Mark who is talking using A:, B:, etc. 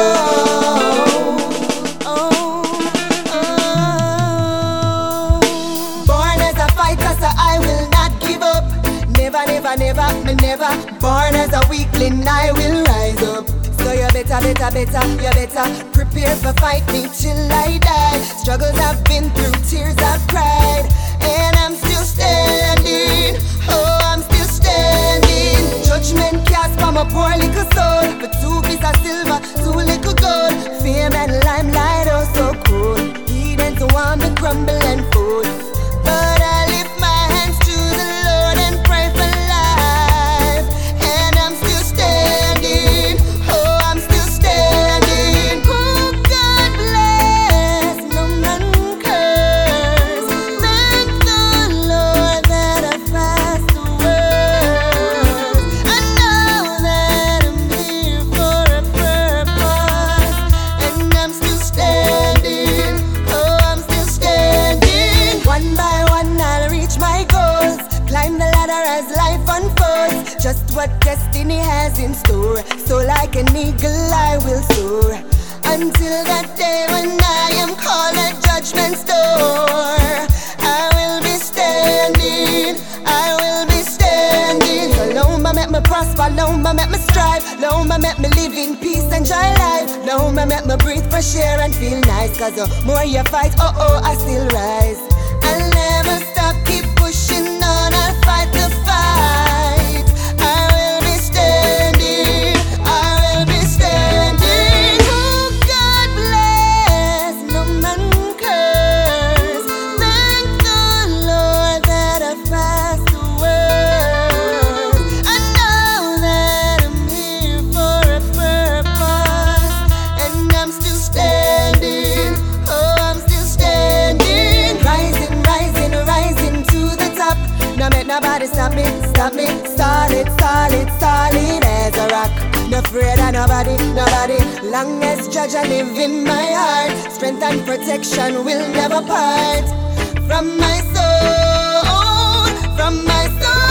A: Born as a fighter, so I will not give up. Never, never, never, me never. Born as a weakling, I will rise up. So you better, better, better, you better prepare for fight me till I die. Struggles I've been through, tears I've cried, and I'm still standing. Oh, I'm still standing. Judgment cast from a poor little soul, for 2 pieces of silver, 2 little gold. Fame and limelight, oh so cool. Eden to want me crumble and fall. But I lift my hands to the Lord and pray for life, and I'm still standing. Oh, I'm still standing. Oh, God bless, no man curse. Thank the Lord that I passed the worst. I know that I'm here for a purpose, and I'm still standing. Oh, I'm still standing. One by one I'll reach my goals, climb the ladder as life unfolds. Just what destiny has in store, so like an eagle I will soar, until that day when I am called at judgment's door. I will be standing, I will be standing. Loma make me prosper, Loma make me strive, Loma make me live in peace and joy life, Loma make me breathe fresh air and feel nice. Cause the more you fight, oh oh, I still rise. I'll never stop, keep pushing on, I'll fight the fight. I will be standing, I will be standing. Oh, God bless, no man curse. Thank the Lord that I passed the worst. I know that I'm here for a purpose, and I'm still standing. Oh, I'm still standing. Rising, rising, rising to the top. No make nobody stop me, stop me. Solid, solid, solid as a rock. No afraid of nobody, nobody. Long as Judge I live in my heart, strength and protection will never part from my soul, from my soul.